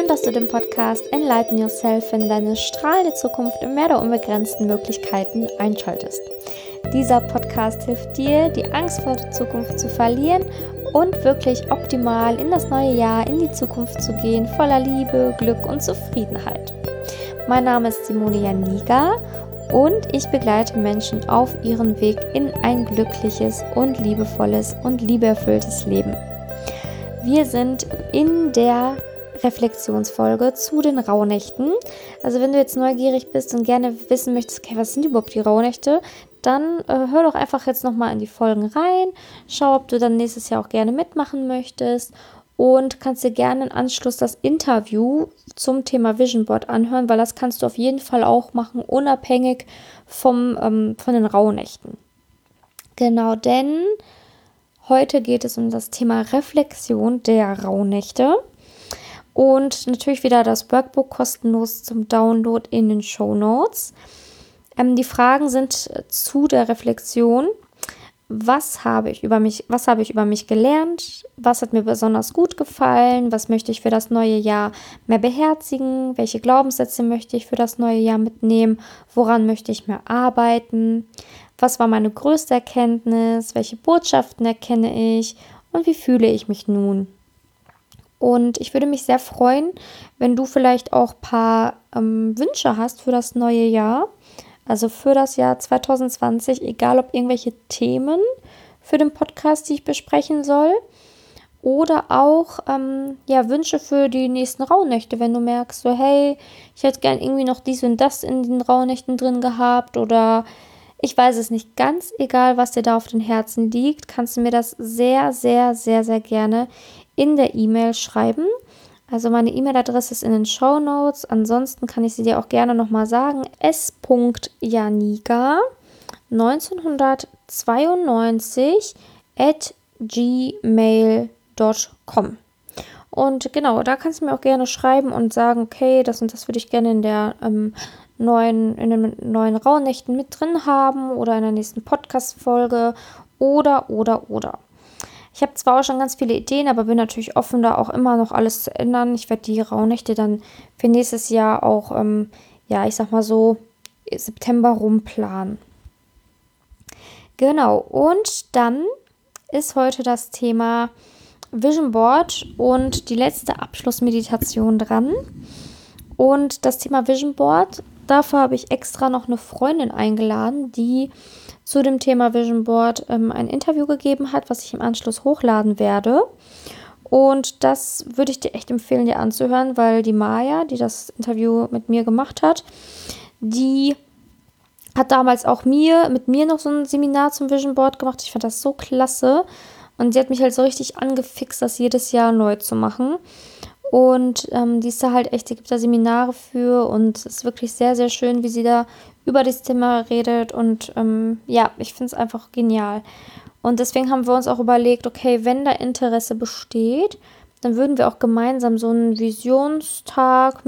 dass du den Podcast Enlighten Yourself in deine strahlende Zukunft im Meer der unbegrenzten Möglichkeiten einschaltest. Dieser Podcast hilft dir, die Angst vor der Zukunft zu verlieren und wirklich optimal in das neue Jahr, in die Zukunft zu gehen, voller Liebe, Glück und Zufriedenheit. Mein Name ist Simone Janiga und ich begleite Menschen auf ihrem Weg in ein glückliches und liebevolles und liebeerfülltes Leben. Wir sind in der Reflexionsfolge zu den Rauhnächten. Also wenn du jetzt neugierig bist und gerne wissen möchtest, okay, was sind überhaupt die Rauhnächte, dann hör doch einfach jetzt nochmal in die Folgen rein. Schau, ob du dann nächstes Jahr auch gerne mitmachen möchtest und kannst dir gerne im Anschluss das Interview zum Thema Vision Board anhören, weil das kannst du auf jeden Fall auch machen, unabhängig von den Rauhnächten. Genau, denn heute geht es um das Thema Reflexion der Rauhnächte. Und natürlich wieder das Workbook kostenlos zum Download in den Shownotes. Die Fragen sind zu der Reflexion. Was habe ich über mich gelernt? Was hat mir besonders gut gefallen? Was möchte ich für das neue Jahr mehr beherzigen? Welche Glaubenssätze möchte ich für das neue Jahr mitnehmen? Woran möchte ich mehr arbeiten? Was war meine größte Erkenntnis? Welche Botschaften erkenne ich? Und wie fühle ich mich nun? Und ich würde mich sehr freuen, wenn du vielleicht auch ein paar Wünsche hast für das neue Jahr. Also für das Jahr 2020, egal ob irgendwelche Themen für den Podcast, die ich besprechen soll. Oder auch Wünsche für die nächsten Rauhnächte, wenn du merkst, so hey, ich hätte gern irgendwie noch dies und das in den Rauhnächten drin gehabt. Oder ich weiß es nicht, ganz egal, was dir da auf den Herzen liegt, kannst du mir das sehr, sehr, sehr, sehr gerne in der E-Mail schreiben. Also meine E-Mail-Adresse ist in den Shownotes. Ansonsten kann ich sie dir auch gerne nochmal sagen. s.janiga1992@gmail.com. Und genau, da kannst du mir auch gerne schreiben und sagen, okay, das und das würde ich gerne in den neuen Rauhnächten mit drin haben oder in der nächsten Podcast-Folge oder. Ich habe zwar auch schon ganz viele Ideen, aber bin natürlich offen, da auch immer noch alles zu ändern. Ich werde die Rauhnächte dann für nächstes Jahr auch, September rumplanen. Genau, und dann ist heute das Thema Vision Board und die letzte Abschlussmeditation dran. Und das Thema Vision Board, dafür habe ich extra noch eine Freundin eingeladen, die zu dem Thema Vision Board ein Interview gegeben hat, was ich im Anschluss hochladen werde. Und das würde ich dir echt empfehlen, dir anzuhören, weil die Maja, die das Interview mit mir gemacht hat, die hat damals auch mit mir noch so ein Seminar zum Vision Board gemacht. Ich fand das so klasse. Und sie hat mich halt so richtig angefixt, das jedes Jahr neu zu machen. Und die ist da halt echt, die gibt da Seminare für und es ist wirklich sehr, sehr schön, wie sie da über das Thema redet und ich finde es einfach genial. Und deswegen haben wir uns auch überlegt, okay, wenn da Interesse besteht, dann würden wir auch gemeinsam so einen Visionstag,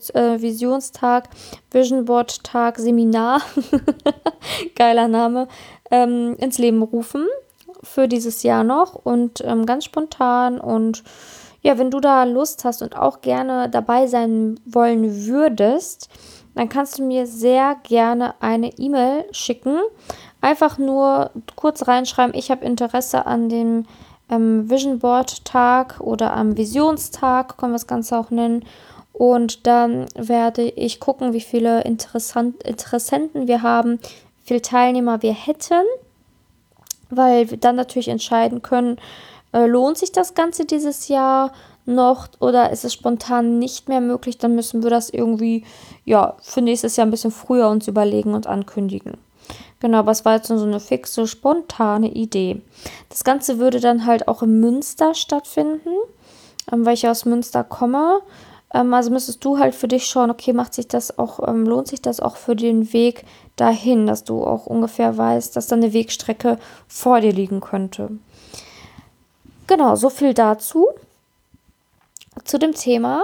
Vision Board Tag, Seminar, geiler Name, ins Leben rufen für dieses Jahr noch und ganz spontan und ja, wenn du da Lust hast und auch gerne dabei sein wollen würdest, dann kannst du mir sehr gerne eine E-Mail schicken. Einfach nur kurz reinschreiben, ich habe Interesse an dem Vision Board Tag oder am Visionstag, können wir das Ganze auch nennen. Und dann werde ich gucken, wie viele Interessenten wir haben, wie viele Teilnehmer wir hätten, weil wir dann natürlich entscheiden können, lohnt sich das Ganze dieses Jahr noch oder ist es spontan nicht mehr möglich, dann müssen wir das irgendwie, für nächstes Jahr ein bisschen früher uns überlegen und ankündigen. Genau, aber es war jetzt so eine fixe, spontane Idee. Das Ganze würde dann halt auch in Münster stattfinden, weil ich aus Münster komme. Also müsstest du halt für dich schauen, okay, lohnt sich das auch für den Weg dahin, dass du auch ungefähr weißt, dass da eine Wegstrecke vor dir liegen könnte. Genau, so viel dazu, zu dem Thema.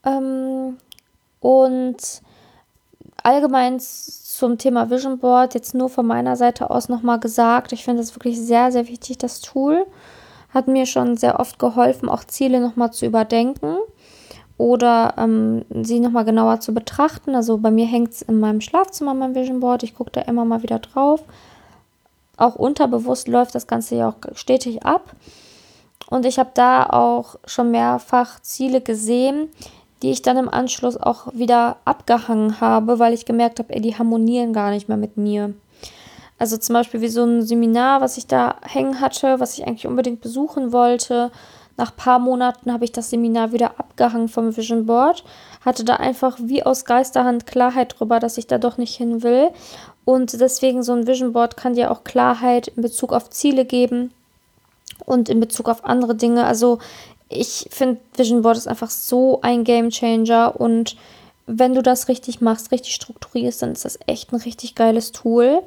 Und allgemein zum Thema Vision Board, jetzt nur von meiner Seite aus nochmal gesagt, ich finde es wirklich sehr, sehr wichtig, das Tool. Hat mir schon sehr oft geholfen, auch Ziele nochmal zu überdenken. oder sie nochmal genauer zu betrachten. Also bei mir hängt es in meinem Schlafzimmer, mein Vision Board. Ich gucke da immer mal wieder drauf. Auch unterbewusst läuft das Ganze ja auch stetig ab. Und ich habe da auch schon mehrfach Ziele gesehen, die ich dann im Anschluss auch wieder abgehangen habe, weil ich gemerkt habe, die harmonieren gar nicht mehr mit mir. Also zum Beispiel wie so ein Seminar, was ich da hängen hatte, was ich eigentlich unbedingt besuchen wollte. Nach ein paar Monaten habe ich das Seminar wieder abgehangen vom Vision Board, hatte da einfach wie aus Geisterhand Klarheit drüber, dass ich da doch nicht hin will. Und deswegen so ein Vision Board kann dir auch Klarheit in Bezug auf Ziele geben und in Bezug auf andere Dinge. Also ich finde, Vision Board ist einfach so ein Game Changer, und wenn du das richtig machst, richtig strukturierst, dann ist das echt ein richtig geiles Tool.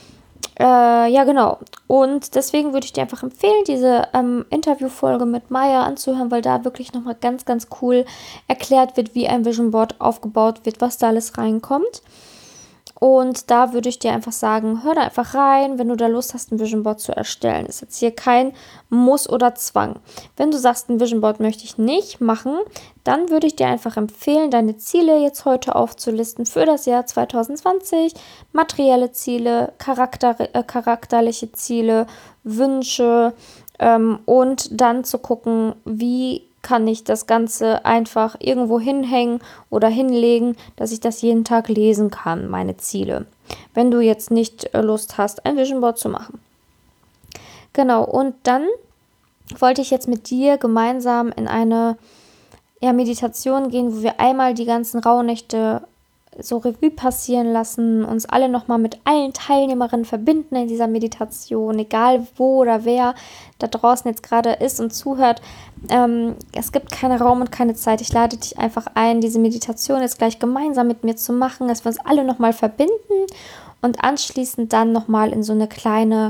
Ja, genau. Und deswegen würde ich dir einfach empfehlen, diese Interviewfolge mit Maya anzuhören, weil da wirklich nochmal ganz, ganz cool erklärt wird, wie ein Vision Board aufgebaut wird, was da alles reinkommt. Und da würde ich dir einfach sagen, hör da einfach rein, wenn du da Lust hast, ein Vision Board zu erstellen. Ist jetzt hier kein Muss oder Zwang. Wenn du sagst, ein Vision Board möchte ich nicht machen, dann würde ich dir einfach empfehlen, deine Ziele jetzt heute aufzulisten für das Jahr 2020. Materielle Ziele, charakterliche Ziele, Wünsche, und dann zu gucken, wie kann ich das Ganze einfach irgendwo hinhängen oder hinlegen, dass ich das jeden Tag lesen kann, meine Ziele. Wenn du jetzt nicht Lust hast, ein Vision Board zu machen. Genau, und dann wollte ich jetzt mit dir gemeinsam in eine Meditation gehen, wo wir einmal die ganzen Rauhnächte so Revue passieren lassen, uns alle nochmal mit allen Teilnehmerinnen verbinden in dieser Meditation, egal wo oder wer da draußen jetzt gerade ist und zuhört. Es gibt keinen Raum und keine Zeit. Ich lade dich einfach ein, diese Meditation jetzt gleich gemeinsam mit mir zu machen, dass wir uns alle nochmal verbinden und anschließend dann nochmal in so eine kleine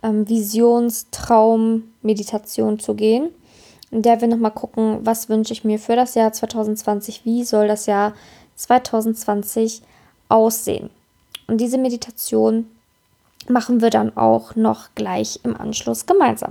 Visionstraum-Meditation zu gehen, in der wir nochmal gucken, was wünsche ich mir für das Jahr 2020, wie soll das Jahr 2020 aussehen. Und diese Meditation machen wir dann auch noch gleich im Anschluss gemeinsam.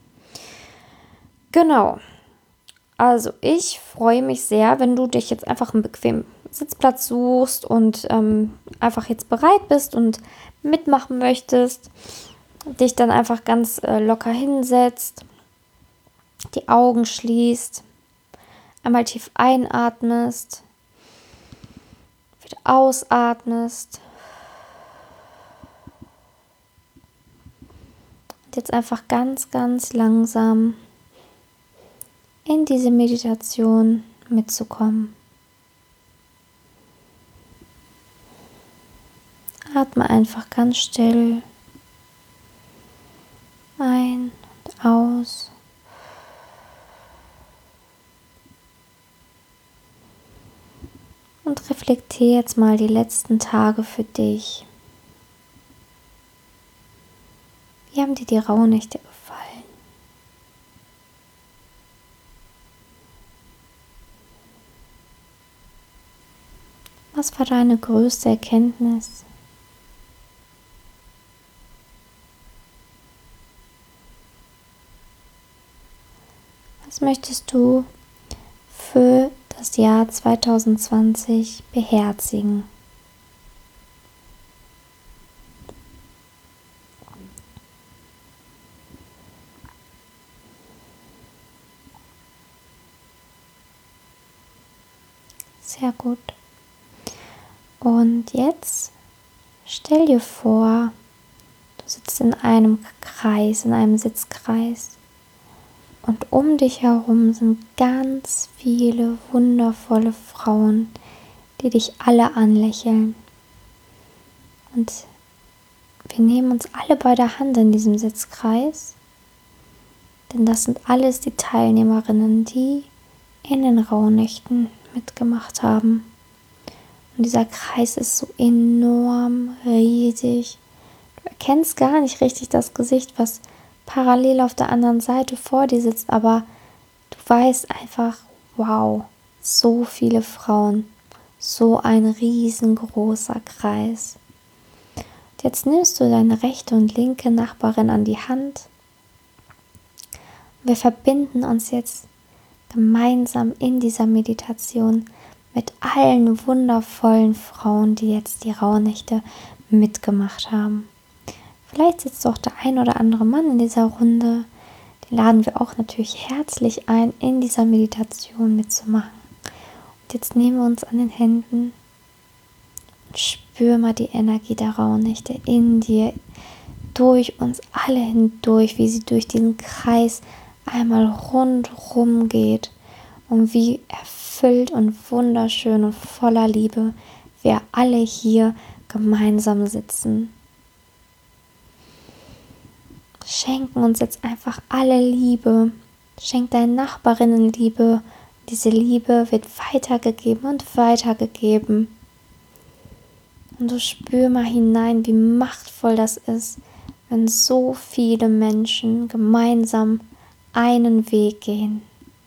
Genau. Also ich freue mich sehr, wenn du dich jetzt einfach einen bequemen Sitzplatz suchst und einfach jetzt bereit bist und mitmachen möchtest, dich dann einfach ganz locker hinsetzt, die Augen schließt, einmal tief einatmest, wieder ausatmest und jetzt einfach ganz, ganz langsam in diese Meditation mitzukommen. Atme einfach ganz still ein und aus. Und reflektiere jetzt mal die letzten Tage für dich. Wie haben dir die Rauhnächte gefallen? Was war deine größte Erkenntnis? Was möchtest du für das Jahr 2020 beherzigen? Sehr gut. Und jetzt stell dir vor, du sitzt in einem Kreis, in einem Sitzkreis. Und um dich herum sind ganz viele wundervolle Frauen, die dich alle anlächeln. Und wir nehmen uns alle bei der Hand in diesem Sitzkreis, denn das sind alles die Teilnehmerinnen, die in den Rauhnächten mitgemacht haben. Und dieser Kreis ist so enorm riesig. Du erkennst gar nicht richtig das Gesicht, was parallel auf der anderen Seite vor dir sitzt, aber du weißt einfach, wow, so viele Frauen, so ein riesengroßer Kreis. Und jetzt nimmst du deine rechte und linke Nachbarin an die Hand. Wir verbinden uns jetzt gemeinsam in dieser Meditation mit allen wundervollen Frauen, die jetzt die Rauhnächte mitgemacht haben. Vielleicht sitzt auch der ein oder andere Mann in dieser Runde. Den laden wir auch natürlich herzlich ein, in dieser Meditation mitzumachen. Und jetzt nehmen wir uns an den Händen und spür mal die Energie der Rauhnächte in dir, durch uns alle hindurch, wie sie durch diesen Kreis einmal rundherum geht und wie erfüllt und wunderschön und voller Liebe wir alle hier gemeinsam sitzen. Schenken uns jetzt einfach alle Liebe. Schenk deinen Nachbarinnen Liebe. Diese Liebe wird weitergegeben und weitergegeben. Und du spür mal hinein, wie machtvoll das ist, wenn so viele Menschen gemeinsam einen Weg gehen.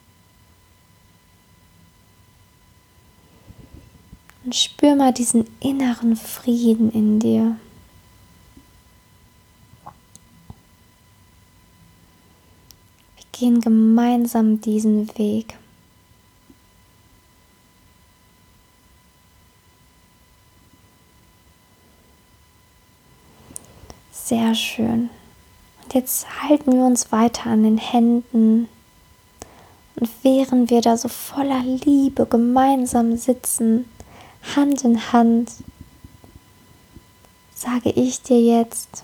Und spür mal diesen inneren Frieden in dir. Wir gehen gemeinsam diesen Weg. Sehr schön. Und jetzt halten wir uns weiter an den Händen. Und während wir da so voller Liebe gemeinsam sitzen, Hand in Hand, sage ich dir jetzt,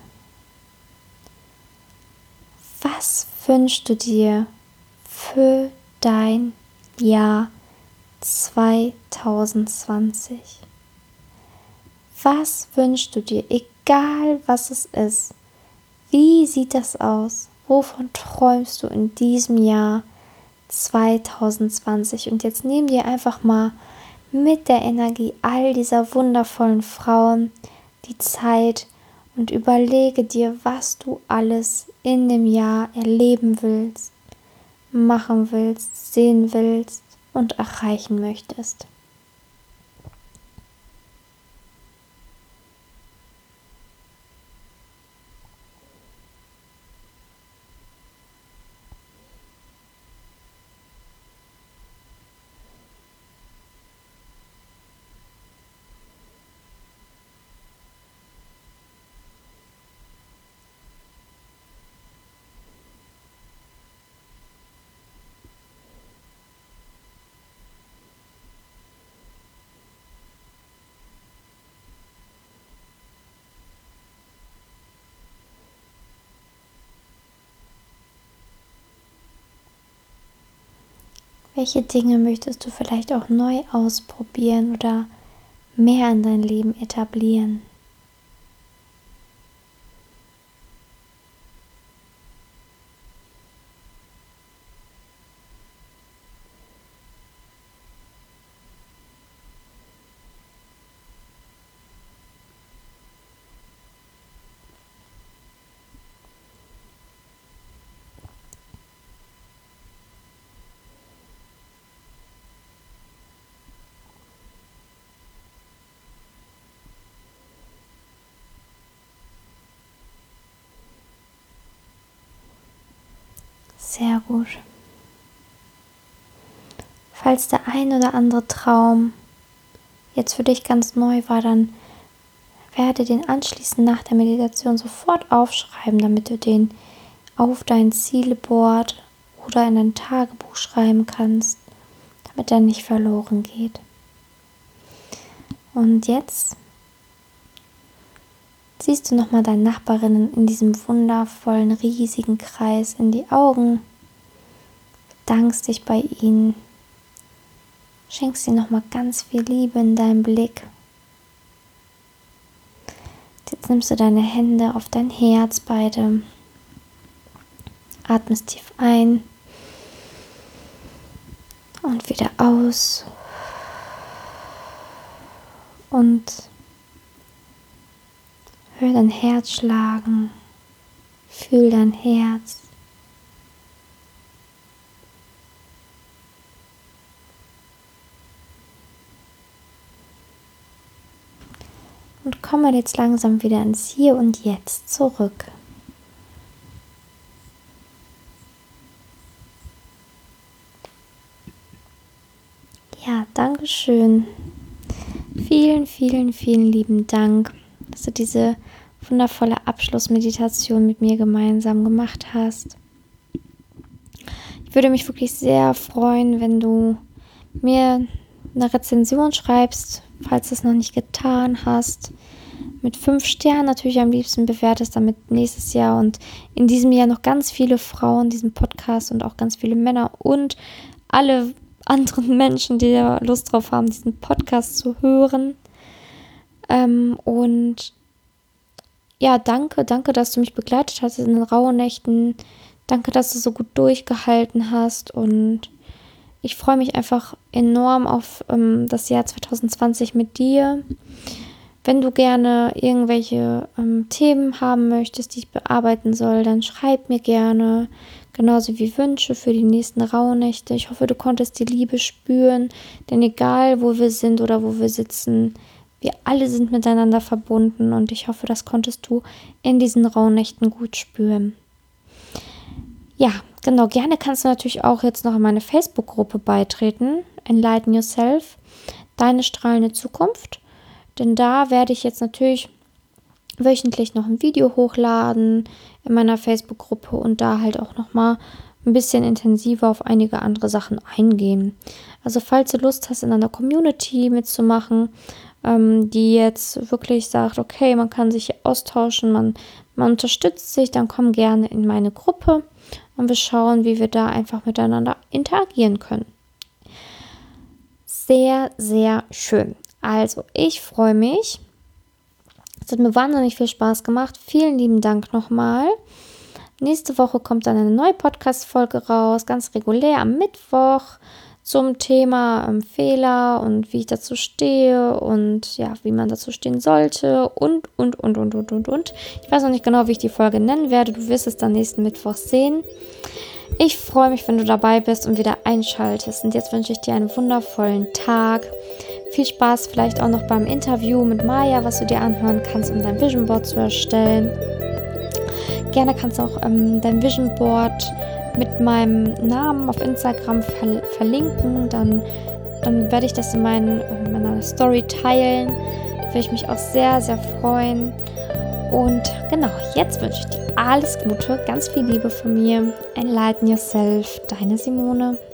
was wünschst du dir für dein Jahr 2020? Was wünschst du dir, egal was es ist? Wie sieht das aus? Wovon träumst du in diesem Jahr 2020? Und jetzt nimm dir einfach mal mit der Energie all dieser wundervollen Frauen die Zeit und überlege dir, was du alles in dem Jahr erleben willst, machen willst, sehen willst und erreichen möchtest. Welche Dinge möchtest du vielleicht auch neu ausprobieren oder mehr in dein Leben etablieren? Sehr gut. Falls der ein oder andere Traum jetzt für dich ganz neu war, dann werde den anschließend nach der Meditation sofort aufschreiben, damit du den auf dein Zieleboard oder in dein Tagebuch schreiben kannst, damit er nicht verloren geht. Und jetzt siehst du nochmal deine Nachbarinnen in diesem wundervollen, riesigen Kreis in die Augen, bedankst dich bei ihnen, schenkst ihnen nochmal ganz viel Liebe in deinem Blick. Jetzt nimmst du deine Hände auf dein Herz beide, atmest tief ein und wieder aus und hör dein Herz schlagen, fühl dein Herz. Und komme jetzt langsam wieder ins Hier und Jetzt zurück. Ja, danke schön. Vielen, vielen, vielen lieben Dank, dass du diese wundervolle Abschlussmeditation mit mir gemeinsam gemacht hast. Ich würde mich wirklich sehr freuen, wenn du mir eine Rezension schreibst, falls du es noch nicht getan hast. Mit 5 Sternen natürlich am liebsten bewertest, damit nächstes Jahr und in diesem Jahr noch ganz viele Frauen diesen Podcast und auch ganz viele Männer und alle anderen Menschen, die da Lust drauf haben, diesen Podcast zu hören. Und ja, danke, dass du mich begleitet hast in den Rauhnächten. Danke, dass du so gut durchgehalten hast und ich freue mich einfach enorm auf das Jahr 2020 mit dir. Wenn du gerne irgendwelche Themen haben möchtest, die ich bearbeiten soll, dann schreib mir gerne. Genauso wie Wünsche für die nächsten Rauhnächte. Ich hoffe, du konntest die Liebe spüren, denn egal, wo wir sind oder wo wir sitzen, wir alle sind miteinander verbunden und ich hoffe, das konntest du in diesen Rauhnächten gut spüren. Ja, genau, gerne kannst du natürlich auch jetzt noch in meine Facebook-Gruppe beitreten, Enlighten Yourself, deine strahlende Zukunft. Denn da werde ich jetzt natürlich wöchentlich noch ein Video hochladen in meiner Facebook-Gruppe und da halt auch nochmal ein bisschen intensiver auf einige andere Sachen eingehen. Also falls du Lust hast, in einer Community mitzumachen, die jetzt wirklich sagt, okay, man kann sich austauschen, man unterstützt sich, dann komm gerne in meine Gruppe und wir schauen, wie wir da einfach miteinander interagieren können. Sehr, sehr schön. Also, ich freue mich. Es hat mir wahnsinnig viel Spaß gemacht. Vielen lieben Dank nochmal. Nächste Woche kommt dann eine neue Podcast-Folge raus, ganz regulär am Mittwoch zum Thema Fehler und wie ich dazu stehe und ja, wie man dazu stehen sollte und. Ich weiß noch nicht genau, wie ich die Folge nennen werde. Du wirst es dann nächsten Mittwoch sehen. Ich freue mich, wenn du dabei bist und wieder einschaltest. Und jetzt wünsche ich dir einen wundervollen Tag. Viel Spaß vielleicht auch noch beim Interview mit Maya, was du dir anhören kannst, um dein Vision Board zu erstellen. Gerne kannst du auch dein Vision Board mit meinem Namen auf Instagram verlinken. Dann werde ich das in meiner Story teilen. Da würde ich mich auch sehr, sehr freuen. Und genau, jetzt wünsche ich dir alles Gute, ganz viel Liebe von mir. Enlighten Yourself, deine Simone.